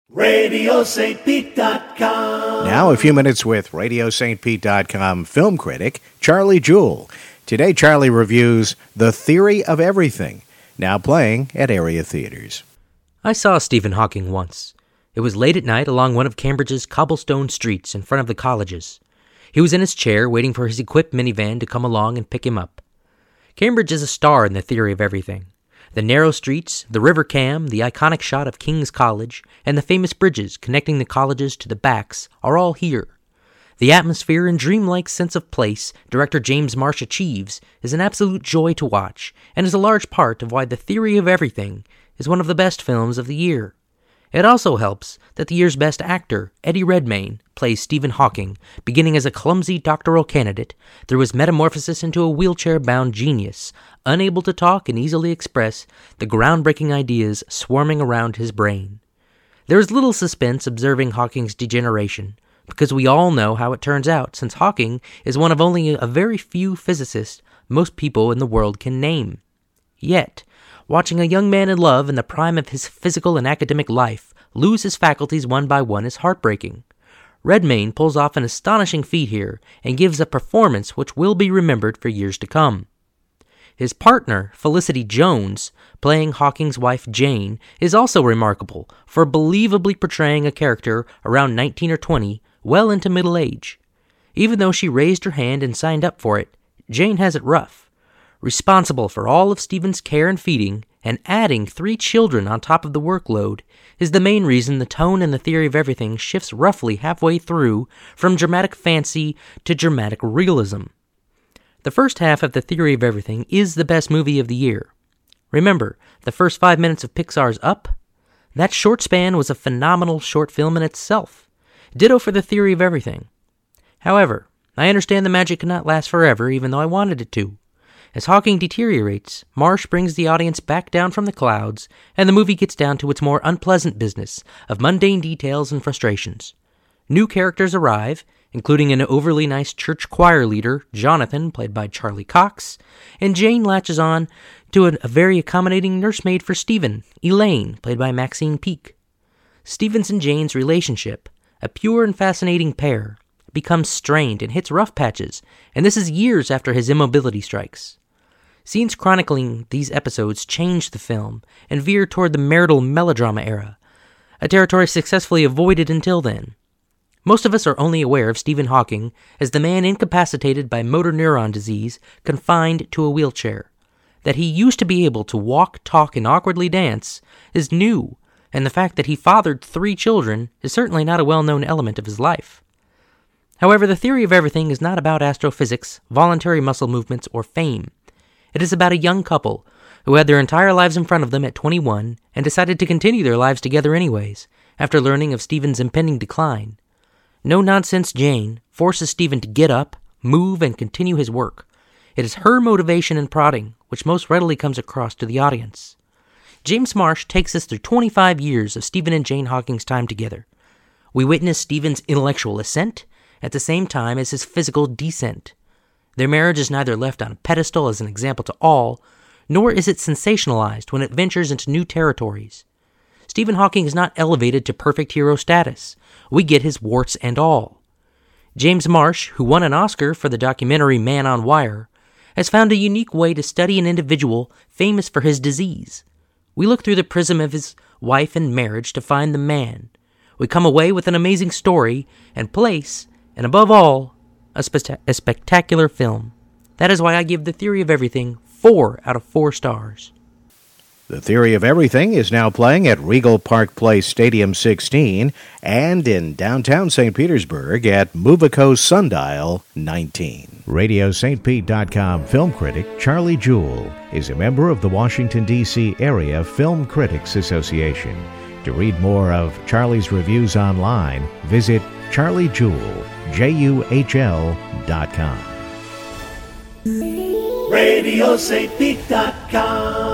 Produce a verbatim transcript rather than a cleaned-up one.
radio st pete dot com. Now a few minutes with radio st pete dot com film critic Charlie Jewell. Today Charlie reviews The Theory of Everything, now playing at area theaters. I saw Stephen Hawking once. It was late at night along one of Cambridge's cobblestone streets in front of the colleges. He was in his chair waiting for his equipped minivan to come along and pick him up. Cambridge is a star in The Theory of Everything. The narrow streets, the river cam, the iconic shot of King's College, and the famous bridges connecting the colleges to the backs are all here. The atmosphere and dreamlike sense of place director James Marsh achieves is an absolute joy to watch, and is a large part of why The Theory of Everything is one of the best films of the year. It also helps that the year's best actor, Eddie Redmayne, plays Stephen Hawking, beginning as a clumsy doctoral candidate through his metamorphosis into a wheelchair-bound genius, unable to talk and easily express the groundbreaking ideas swarming around his brain. There is little suspense observing Hawking's degeneration, because we all know how it turns out, since Hawking is one of only a very few physicists most people in the world can name. Yet, watching a young man in love in the prime of his physical and academic life lose his faculties one by one is heartbreaking. Redmayne pulls off an astonishing feat here and gives a performance which will be remembered for years to come. His partner, Felicity Jones, playing Hawking's wife Jane, is also remarkable for believably portraying a character around nineteen or twenty, well into middle age. Even though she raised her hand and signed up for it, Jane has it rough. Responsible for all of Stephen's care and feeding, and adding three children on top of the workload, is the main reason the tone in The Theory of Everything shifts roughly halfway through from dramatic fancy to dramatic realism. The first half of The Theory of Everything is the best movie of the year. Remember, the first five minutes of Pixar's Up? That short span was a phenomenal short film in itself. Ditto for The Theory of Everything. However, I understand the magic cannot last forever, even though I wanted it to. As Hawking deteriorates, Marsh brings the audience back down from the clouds, and the movie gets down to its more unpleasant business of mundane details and frustrations. New characters arrive, including an overly nice church choir leader, Jonathan, played by Charlie Cox, and Jane latches on to a, a very accommodating nursemaid for Stephen, Elaine, played by Maxine Peake. Stephen's and Jane's relationship, a pure and fascinating pair, becomes strained and hits rough patches, and this is years after his immobility strikes. Scenes chronicling these episodes change the film and veer toward the marital melodrama era, a territory successfully avoided until then. Most of us are only aware of Stephen Hawking as the man incapacitated by motor neuron disease confined to a wheelchair. That he used to be able to walk, talk, and awkwardly dance is new, and the fact that he fathered three children is certainly not a well-known element of his life. However, The Theory of Everything is not about astrophysics, voluntary muscle movements, or fame. It is about a young couple who had their entire lives in front of them at twenty-one and decided to continue their lives together anyways, after learning of Stephen's impending decline. No-nonsense Jane forces Stephen to get up, move, and continue his work. It is her motivation and prodding which most readily comes across to the audience. James Marsh takes us through twenty-five years of Stephen and Jane Hawking's time together. We witness Stephen's intellectual ascent at the same time as his physical descent. Their marriage is neither left on a pedestal as an example to all, nor is it sensationalized when it ventures into new territories. Stephen Hawking is not elevated to perfect hero status. We get his warts and all. James Marsh, who won an Oscar for the documentary Man on Wire, has found a unique way to study an individual famous for his disease. We look through the prism of his wife and marriage to find the man. We come away with an amazing story and place, and above all, a, spe- a spectacular film. That is why I give The Theory of Everything four out of four stars. The Theory of Everything is now playing at Regal Park Place Stadium sixteen and in downtown Saint Petersburg at Movico Sundial nineteen. radio st pete dot com film critic Charlie Jewell is a member of the Washington, D C Area Film Critics Association. To read more of Charlie's reviews online, visit Charlie Jewell, J U H L dot com. radio st pete dot com